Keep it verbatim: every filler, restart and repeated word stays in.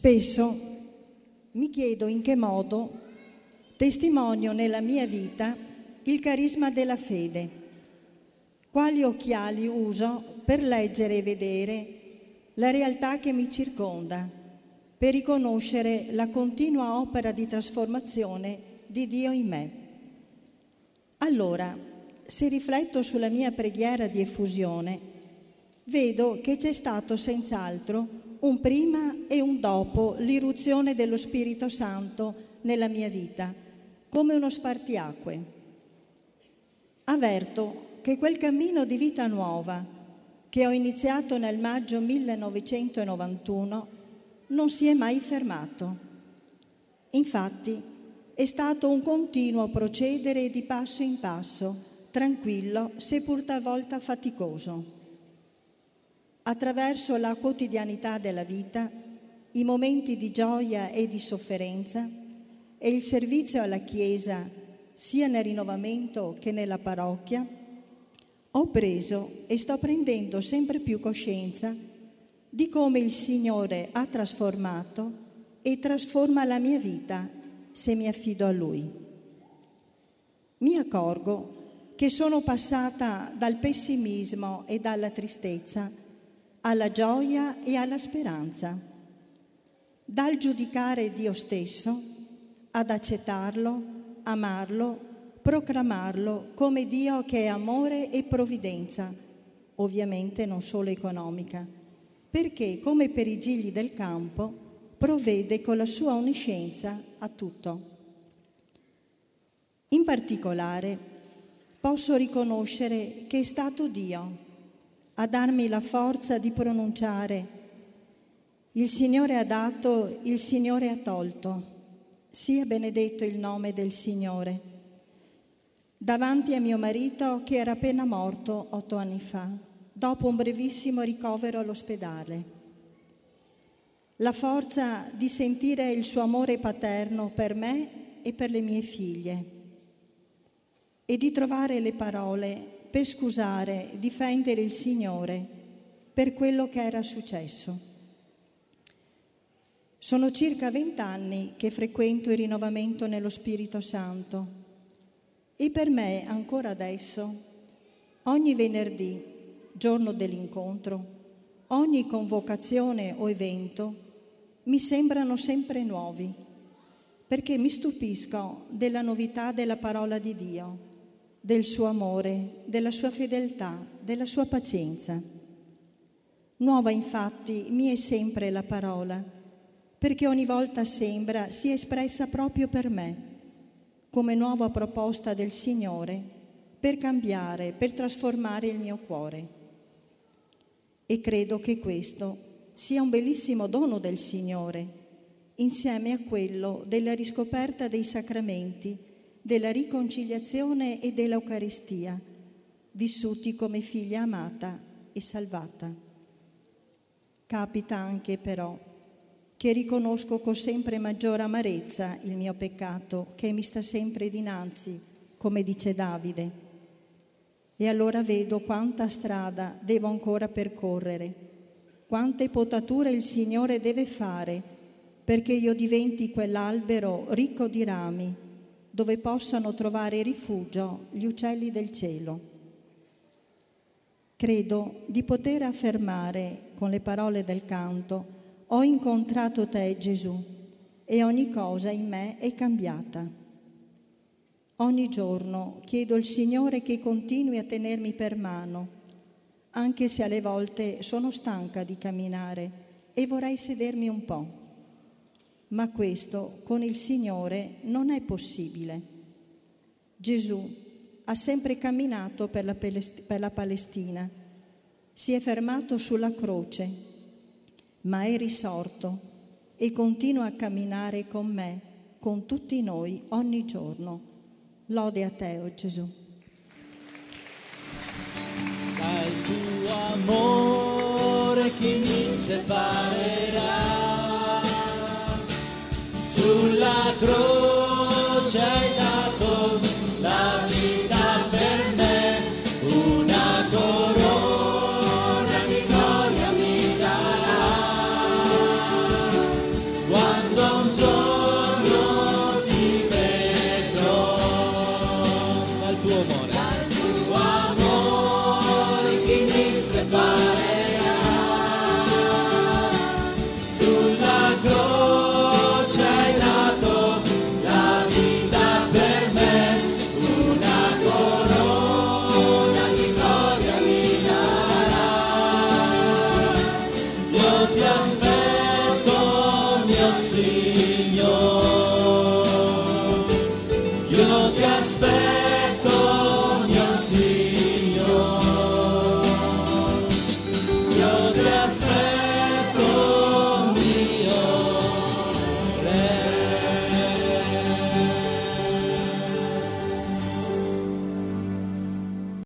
Spesso mi chiedo in che modo testimonio nella mia vita il carisma della fede, quali occhiali uso per leggere e vedere la realtà che mi circonda, per riconoscere la continua opera di trasformazione di Dio in me. Allora, se rifletto sulla mia preghiera di effusione, vedo che c'è stato senz'altro un prima e un dopo l'irruzione dello Spirito Santo nella mia vita, come uno spartiacque. Avverto che quel cammino di vita nuova che ho iniziato nel maggio millenovecentonovantuno non si è mai fermato. Infatti, è stato un continuo procedere di passo in passo, tranquillo, seppur talvolta faticoso. Attraverso la quotidianità della vita, i momenti di gioia e di sofferenza e il servizio alla Chiesa, sia nel rinnovamento che nella parrocchia, ho preso e sto prendendo sempre più coscienza di come il Signore ha trasformato e trasforma la mia vita se mi affido a Lui. Mi accorgo che sono passata dal pessimismo e dalla tristezza alla gioia e alla speranza, dal giudicare Dio stesso ad accettarlo, amarlo, proclamarlo come Dio che è amore e provvidenza, ovviamente non solo economica, perché, come per i gigli del campo, provvede con la sua onniscienza a tutto. In particolare, posso riconoscere che è stato Dio a darmi la forza di pronunciare: il Signore ha dato, il Signore ha tolto, sia benedetto il nome del Signore, davanti a mio marito che era appena morto otto anni fa, dopo un brevissimo ricovero all'ospedale. La forza di sentire il suo amore paterno per me e per le mie figlie e di trovare le parole per scusare e difendere il Signore per quello che era successo. Sono circa vent'anni che frequento il rinnovamento nello Spirito Santo e per me ancora adesso, ogni venerdì, giorno dell'incontro, ogni convocazione o evento mi sembrano sempre nuovi, perché mi stupisco della novità della parola di Dio, del suo amore, della sua fedeltà, della sua pazienza. Nuova infatti mi è sempre la parola, perché ogni volta sembra sia espressa proprio per me, come nuova proposta del Signore per cambiare, per trasformare il mio cuore. E credo che questo sia un bellissimo dono del Signore, insieme a quello della riscoperta dei sacramenti, della riconciliazione e dell'Eucaristia, vissuti come figlia amata e salvata. Capita anche però che riconosco con sempre maggiore amarezza il mio peccato che mi sta sempre dinanzi, come dice Davide. E allora vedo quanta strada devo ancora percorrere, quante potature il Signore deve fare perché io diventi quell'albero ricco di rami dove possano trovare rifugio gli uccelli del cielo. Credo di poter affermare con le parole del canto: ho incontrato te, Gesù, e ogni cosa in me è cambiata. Ogni giorno chiedo al Signore che continui a tenermi per mano, anche se alle volte sono stanca di camminare e vorrei sedermi un po'. Ma questo con il Signore non è possibile. Gesù ha sempre camminato per la, per la Palestina, si è fermato sulla croce, ma è risorto e continua a camminare con me, con tutti noi, ogni giorno. Lode a te, o Gesù. Dal tuo amore chi mi separerà? Sulla croce hai dato la vita per me, una corona di gloria mi darà. sì.